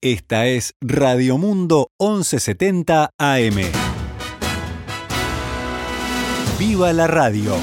Esta es Radio Mundo 1170 AM. ¡Viva la radio!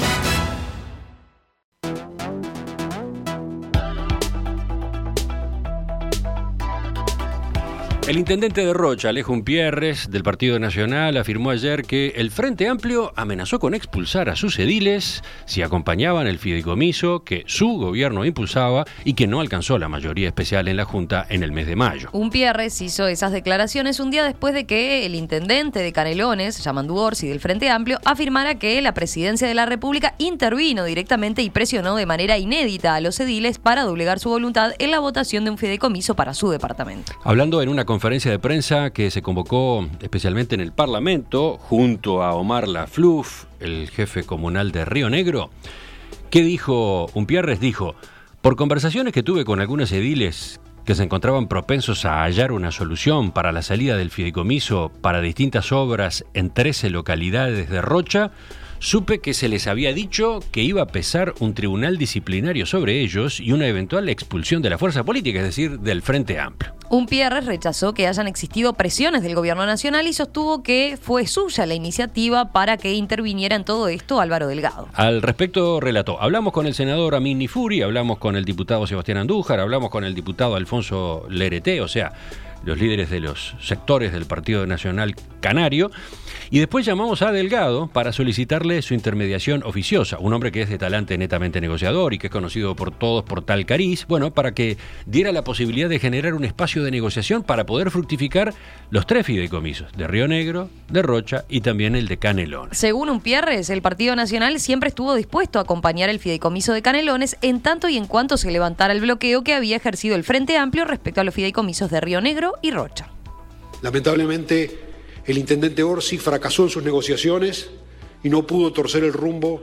El intendente de Rocha, Alejo Umpierres, del Partido Nacional, afirmó ayer que el Frente Amplio amenazó con expulsar a sus ediles si acompañaban el fideicomiso que su gobierno impulsaba y que no alcanzó la mayoría especial en la Junta en el mes de mayo. Umpierres hizo esas declaraciones un día después de que el intendente de Canelones, Yamandu Orsi, del Frente Amplio, afirmara que la presidencia de la República intervino directamente y presionó de manera inédita a los ediles para doblegar su voluntad en la votación de un fideicomiso para su departamento. Hablando en una conferencia de prensa que se convocó especialmente en el Parlamento, junto a Omar Lafluf, el jefe comunal de Río Negro, ¿qué dijo Umpierres? Dijo: por conversaciones que tuve con algunos ediles que se encontraban propensos a hallar una solución para la salida del fideicomiso para distintas obras en 13 localidades de Rocha, supe que se les había dicho que iba a pesar un tribunal disciplinario sobre ellos y una eventual expulsión de la fuerza política, es decir, del Frente Amplio. Umpierres rechazó que hayan existido presiones del gobierno nacional y sostuvo que fue suya la iniciativa para que interviniera en todo esto Álvaro Delgado. Al respecto relató: hablamos con el senador Amin Nifuri, hablamos con el diputado Sebastián Andújar, hablamos con el diputado Alfonso Lerete, o sea, los líderes de los sectores del Partido Nacional Canario, y después llamamos a Delgado para solicitarle su intermediación oficiosa, un hombre que es de talante netamente negociador y que es conocido por todos por tal cariz, bueno, para que diera la posibilidad de generar un espacio de negociación para poder fructificar los 3 fideicomisos, de Río Negro, de Rocha y también el de Canelones. Según Umpierres, el Partido Nacional siempre estuvo dispuesto a acompañar el fideicomiso de Canelones en tanto y en cuanto se levantara el bloqueo que había ejercido el Frente Amplio respecto a los fideicomisos de Río Negro y Rocha. Lamentablemente, el intendente Orsi fracasó en sus negociaciones y no pudo torcer el rumbo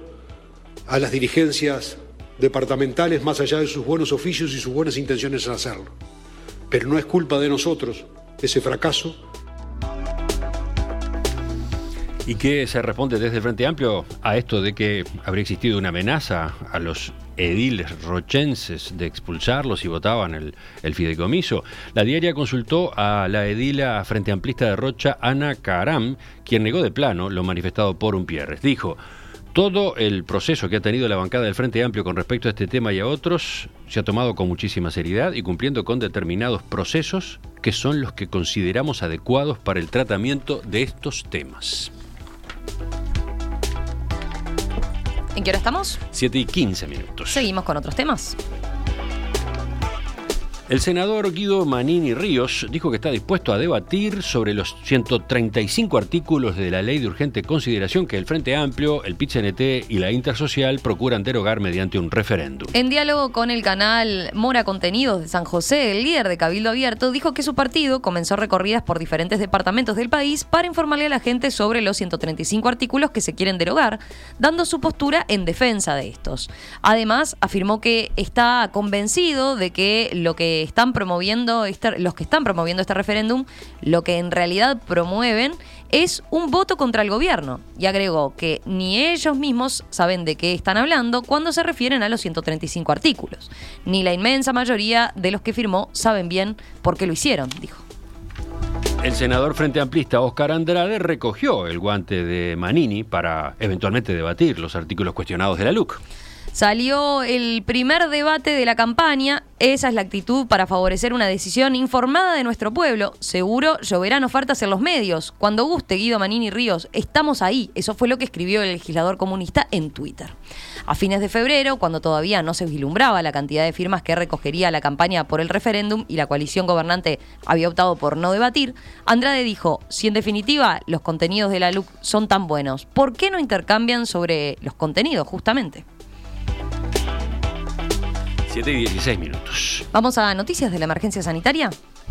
a las dirigencias departamentales más allá de sus buenos oficios y sus buenas intenciones en hacerlo. Pero no es culpa de nosotros ese fracaso. ¿Y qué se responde desde el Frente Amplio a esto de que habría existido una amenaza a los ediles rochenses de expulsarlos si votaban el fideicomiso? La diaria consultó a la edila frente amplista de Rocha, Ana Caram, quien negó de plano lo manifestado por Umpierres. Dijo: todo el proceso que ha tenido la bancada del Frente Amplio con respecto a este tema y a otros se ha tomado con muchísima seriedad y cumpliendo con determinados procesos que son los que consideramos adecuados para el tratamiento de estos temas. ¿En qué hora estamos? 7:15. Seguimos con otros temas. El senador Guido Manini Ríos dijo que está dispuesto a debatir sobre los 135 artículos de la Ley de Urgente Consideración que el Frente Amplio, el PIT-CNT y la Intersocial procuran derogar mediante un referéndum. En diálogo con el canal Mora Contenidos de San José, el líder de Cabildo Abierto dijo que su partido comenzó recorridas por diferentes departamentos del país para informarle a la gente sobre los 135 artículos que se quieren derogar, dando su postura en defensa de estos. Además, afirmó que está convencido de que los que están promoviendo este referéndum, lo que en realidad promueven es un voto contra el gobierno, y agregó que ni ellos mismos saben de qué están hablando cuando se refieren a los 135 artículos, ni la inmensa mayoría de los que firmó saben bien por qué lo hicieron, dijo. El senador frente amplista Óscar Andrade recogió el guante de Manini para eventualmente debatir los artículos cuestionados de la LUC. Salió el primer debate de la campaña. Esa es la actitud para favorecer una decisión informada de nuestro pueblo. Seguro lloverán ofertas en los medios. Cuando guste, Guido Manini Ríos, estamos ahí. Eso fue lo que escribió el legislador comunista en Twitter. A fines de febrero, cuando todavía no se vislumbraba la cantidad de firmas que recogería la campaña por el referéndum y la coalición gobernante había optado por no debatir, Andrade dijo: si en definitiva los contenidos de la LUC son tan buenos, ¿por qué no intercambian sobre los contenidos justamente? 7:16. Vamos a noticias de la emergencia sanitaria.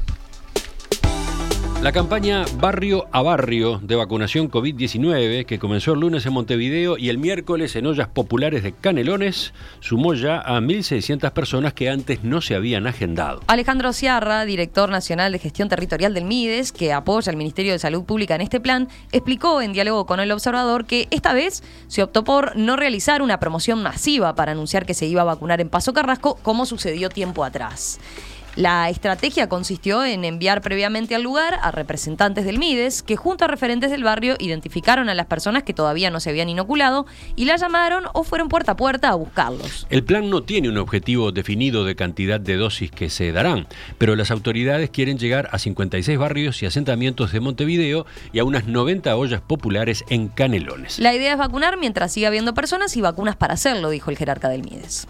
La campaña Barrio a Barrio de vacunación COVID-19, que comenzó el lunes en Montevideo y el miércoles en ollas populares de Canelones, sumó ya a 1.600 personas que antes no se habían agendado. Alejandro Ciarra, director nacional de gestión territorial del MIDES, que apoya al Ministerio de Salud Pública en este plan, explicó en diálogo con El Observador que esta vez se optó por no realizar una promoción masiva para anunciar que se iba a vacunar en Paso Carrasco, como sucedió tiempo atrás. La estrategia consistió en enviar previamente al lugar a representantes del MIDES que junto a referentes del barrio identificaron a las personas que todavía no se habían inoculado y las llamaron o fueron puerta a puerta a buscarlos. El plan no tiene un objetivo definido de cantidad de dosis que se darán, pero las autoridades quieren llegar a 56 barrios y asentamientos de Montevideo y a unas 90 ollas populares en Canelones. La idea es vacunar mientras siga habiendo personas y vacunas para hacerlo, dijo el jerarca del MIDES.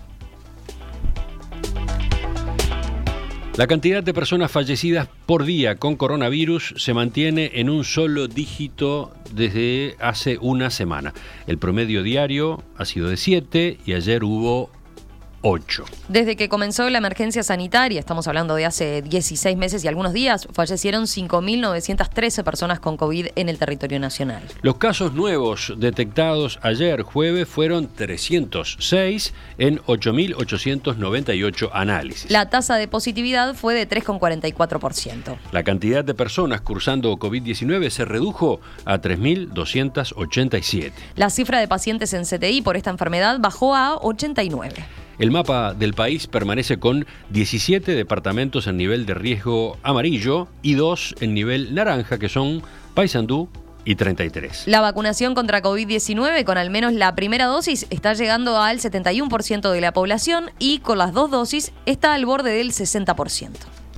La cantidad de personas fallecidas por día con coronavirus se mantiene en un solo dígito desde hace una semana. El promedio diario ha sido de 7 y ayer hubo 8. Desde que comenzó la emergencia sanitaria, estamos hablando de hace 16 meses y algunos días, fallecieron 5.913 personas con COVID en el territorio nacional. Los casos nuevos detectados ayer jueves fueron 306 en 8.898 análisis. La tasa de positividad fue de 3,44%. La cantidad de personas cursando COVID-19 se redujo a 3.287. La cifra de pacientes en CTI por esta enfermedad bajó a 89. El mapa del país permanece con 17 departamentos en nivel de riesgo amarillo y 2 en nivel naranja, que son Paysandú y 33. La vacunación contra COVID-19 con al menos la primera dosis está llegando al 71% de la población y con las 2 dosis está al borde del 60%.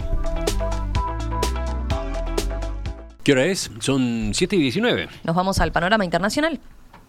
¿Qué hora es? Son 7:19. Nos vamos al panorama internacional.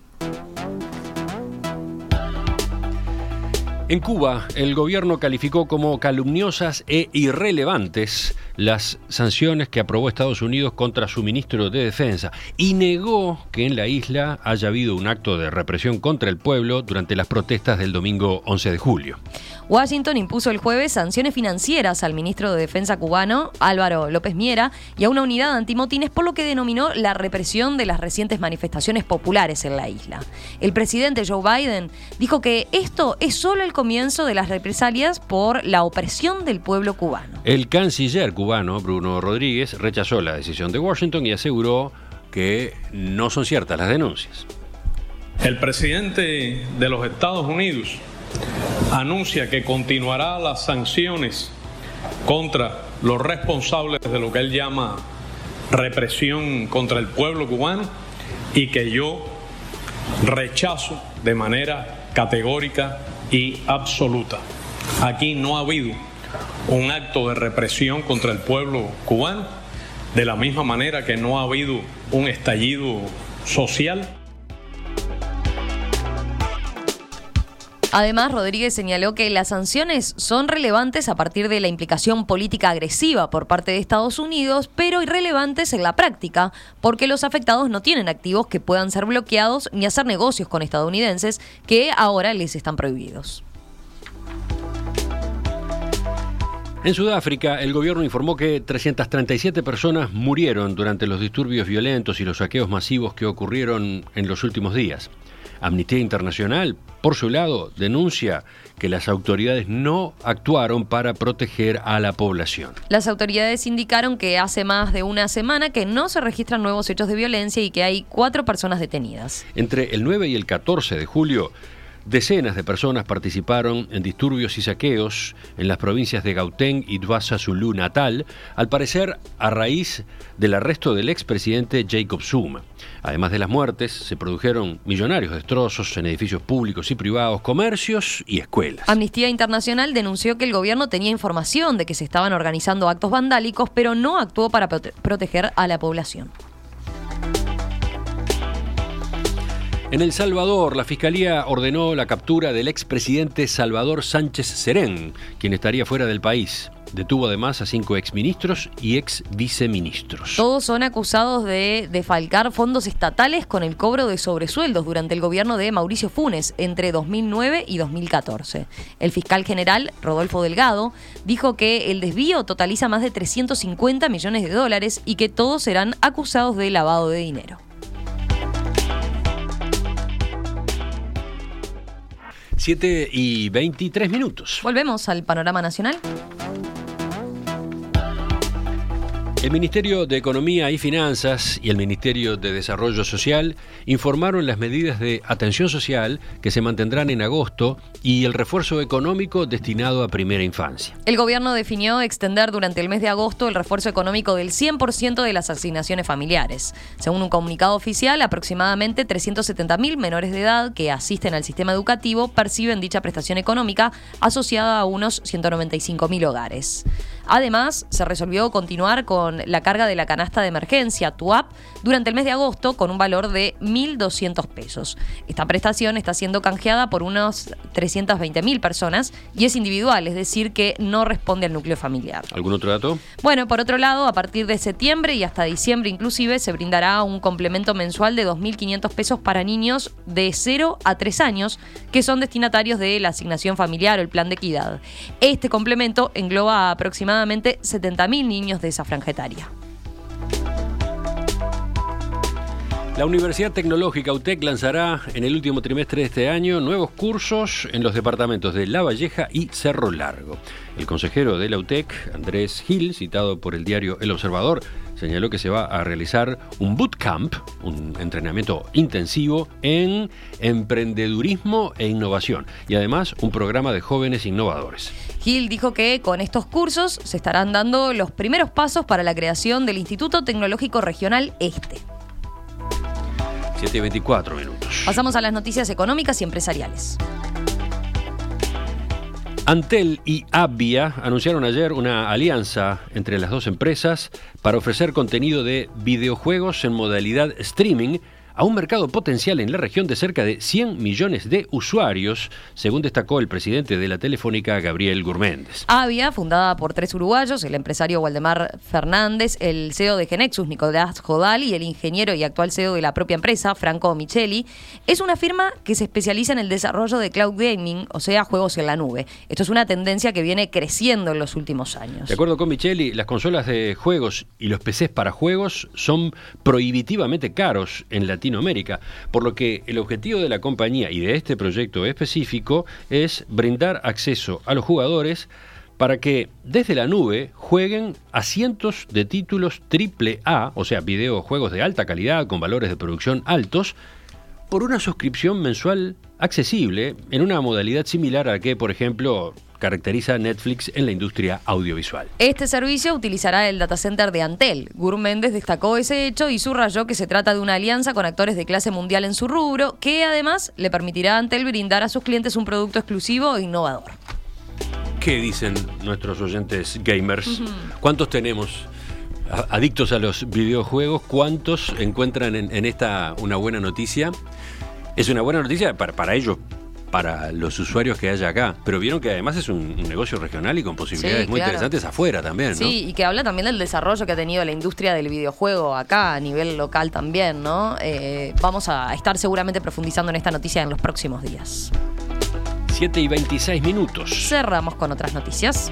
En Cuba, el gobierno calificó como calumniosas e irrelevantes las sanciones que aprobó Estados Unidos contra su ministro de Defensa y negó que en la isla haya habido un acto de represión contra el pueblo durante las protestas del domingo 11 de julio. Washington impuso el jueves sanciones financieras al ministro de Defensa cubano, Álvaro López Miera, y a una unidad antimotines por lo que denominó la represión de las recientes manifestaciones populares en la isla. El presidente Joe Biden dijo que esto es solo el comienzo de las represalias por la opresión del pueblo cubano. El canciller cubano, Bruno Rodríguez, rechazó la decisión de Washington y aseguró que no son ciertas las denuncias. El presidente de los Estados Unidos anuncia que continuará las sanciones contra los responsables de lo que él llama represión contra el pueblo cubano y que yo rechazo de manera categórica y absoluta. Aquí no ha habido un acto de represión contra el pueblo cubano, de la misma manera que no ha habido un estallido social. Además, Rodríguez señaló que las sanciones son relevantes a partir de la implicación política agresiva por parte de Estados Unidos, pero irrelevantes en la práctica, porque los afectados no tienen activos que puedan ser bloqueados ni hacer negocios con estadounidenses que ahora les están prohibidos. En Sudáfrica, el gobierno informó que 337 personas murieron durante los disturbios violentos y los saqueos masivos que ocurrieron en los últimos días. Amnistía Internacional, por su lado, denuncia que las autoridades no actuaron para proteger a la población. Las autoridades indicaron que hace más de una semana que no se registran nuevos hechos de violencia y que hay 4 personas detenidas. Entre el 9 y el 14 de julio, decenas de personas participaron en disturbios y saqueos en las provincias de Gauteng y KwaZulu Natal, al parecer a raíz del arresto del expresidente Jacob Zuma. Además de las muertes, se produjeron millonarios destrozos en edificios públicos y privados, comercios y escuelas. Amnistía Internacional denunció que el gobierno tenía información de que se estaban organizando actos vandálicos, pero no actuó para proteger a la población. En El Salvador, la Fiscalía ordenó la captura del expresidente Salvador Sánchez Serén, quien estaría fuera del país. Detuvo además a 5 exministros y exviceministros. Todos son acusados de defalcar fondos estatales con el cobro de sobresueldos durante el gobierno de Mauricio Funes entre 2009 y 2014. El fiscal general, Rodolfo Delgado, dijo que el desvío totaliza más de 350 millones de dólares y que todos serán acusados de lavado de dinero. 7:23. Volvemos al panorama nacional. El Ministerio de Economía y Finanzas y el Ministerio de Desarrollo Social informaron las medidas de atención social que se mantendrán en agosto y el refuerzo económico destinado a primera infancia. El gobierno definió extender durante el mes de agosto el refuerzo económico del 100% de las asignaciones familiares. Según un comunicado oficial, aproximadamente 370.000 menores de edad que asisten al sistema educativo perciben dicha prestación económica asociada a unos 195.000 hogares. Además, se resolvió continuar con la carga de la canasta de emergencia, TUAP, durante el mes de agosto con un valor de 1.200 pesos. Esta prestación está siendo canjeada por unos 320.000 personas y es individual, es decir, que no responde al núcleo familiar. ¿Algún otro dato? Bueno, por otro lado, a partir de septiembre y hasta diciembre inclusive, se brindará un complemento mensual de 2.500 pesos para niños de 0 a 3 años que son destinatarios de la asignación familiar o el plan de equidad. Este complemento engloba aproximadamente 70.000 niños de esa franja etaria. La Universidad Tecnológica UTEC lanzará en el último trimestre de este año nuevos cursos en los departamentos de La Valleja y Cerro Largo. El consejero de la UTEC, Andrés Gil, citado por el diario El Observador, señaló que se va a realizar un bootcamp, un entrenamiento intensivo en emprendedurismo e innovación, y además un programa de jóvenes innovadores. Gil dijo que con estos cursos se estarán dando los primeros pasos para la creación del Instituto Tecnológico Regional Este. 7:24 minutos. Pasamos a las noticias económicas y empresariales. Antel y Avvia anunciaron ayer una alianza entre las dos empresas para ofrecer contenido de videojuegos en modalidad streaming a un mercado potencial en la región de cerca de 100 millones de usuarios, según destacó el presidente de la Telefónica, Gabriel Gurméndez. Avvia, fundada por 3 uruguayos, el empresario Waldemar Fernández, el CEO de Genexus, Nicolás Jodal, y el ingeniero y actual CEO de la propia empresa, Franco Micheli, es una firma que se especializa en el desarrollo de cloud gaming, o sea, juegos en la nube. Esto es una tendencia que viene creciendo en los últimos años. De acuerdo con Micheli, las consolas de juegos y los PCs para juegos son prohibitivamente caros en Latinoamérica, por lo que el objetivo de la compañía y de este proyecto específico es brindar acceso a los jugadores para que desde la nube jueguen a cientos de títulos AAA, o sea, videojuegos de alta calidad con valores de producción altos, por una suscripción mensual accesible en una modalidad similar a la que, por ejemplo, caracteriza a Netflix en la industria audiovisual. Este servicio utilizará el datacenter de Antel. Gurméndez destacó ese hecho y subrayó que se trata de una alianza con actores de clase mundial en su rubro, que además le permitirá a Antel brindar a sus clientes un producto exclusivo e innovador. ¿Qué dicen nuestros oyentes gamers? ¿Cuántos tenemos adictos a los videojuegos? ¿Cuántos encuentran en esta una buena noticia? Es una buena noticia para ellos, para los usuarios que haya acá, pero vieron que además es un negocio regional y con posibilidades muy interesantes afuera también, ¿no? Sí, y que habla también del desarrollo que ha tenido la industria del videojuego acá a nivel local también, ¿no? Vamos a estar seguramente profundizando en esta noticia en los próximos días. 7:26 minutos. Cerramos con otras noticias.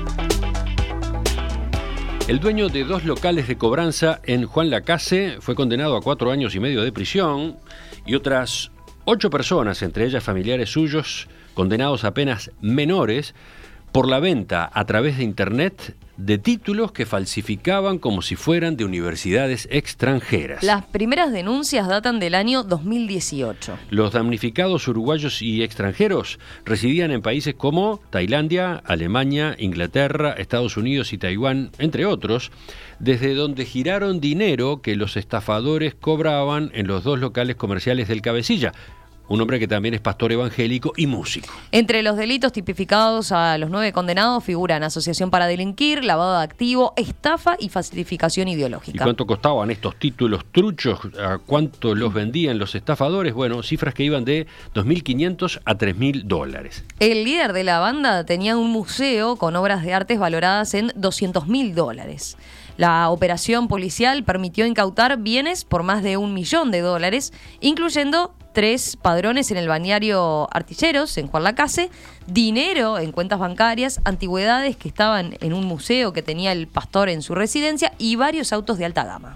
El dueño de 2 locales de cobranza en Juan Lacase fue condenado a 4 años y medio de prisión y otras 8 personas, entre ellas familiares suyos, condenados a penas menores por la venta a través de Internet de títulos que falsificaban como si fueran de universidades extranjeras. Las primeras denuncias datan del año 2018. Los damnificados uruguayos y extranjeros residían en países como Tailandia, Alemania, Inglaterra, Estados Unidos y Taiwán, entre otros, desde donde giraron dinero que los estafadores cobraban en los 2 locales comerciales del Cabecilla. Un hombre que también es pastor evangélico y músico. Entre los delitos tipificados a los 9 condenados figuran asociación para delinquir, lavado de activo, estafa y falsificación ideológica. ¿Y cuánto costaban estos títulos truchos? ¿A cuánto los vendían los estafadores? Bueno, cifras que iban de $2.500 a $3.000. El líder de la banda tenía un museo con obras de artes valoradas en $200.000. La operación policial permitió incautar bienes por más de $1 millón, incluyendo 3 padrones en el balneario Artilleros, en Juan Lacase, dinero en cuentas bancarias, antigüedades que estaban en un museo que tenía el pastor en su residencia y varios autos de alta gama.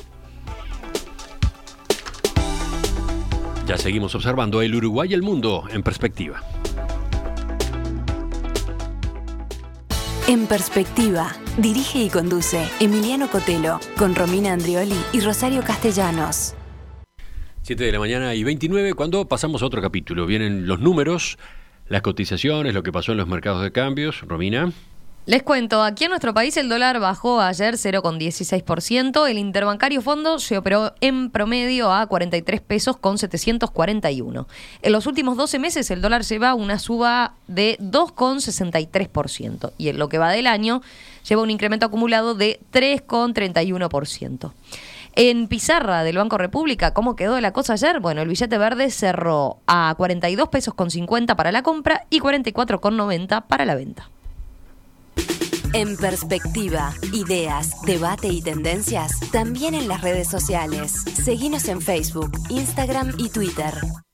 Ya seguimos observando el Uruguay y el mundo en perspectiva. En Perspectiva, dirige y conduce Emiliano Cotelo, con Romina Andrioli y Rosario Castellanos. 7 de la mañana y 29, cuando pasamos a otro capítulo. Vienen los números, las cotizaciones, lo que pasó en los mercados de cambios. Romina. Les cuento, aquí en nuestro país el dólar bajó ayer 0,16%, el interbancario fondo se operó en promedio a 43 pesos con 741. En los últimos 12 meses el dólar lleva una suba de 2,63% y en lo que va del año lleva un incremento acumulado de 3,31%. En pizarra del Banco República, ¿cómo quedó la cosa ayer? Bueno, el billete verde cerró a 42 pesos con 50 para la compra y 44,90 para la venta. En Perspectiva, ideas, debate y tendencias, también en las redes sociales. Seguinos en Facebook, Instagram y Twitter.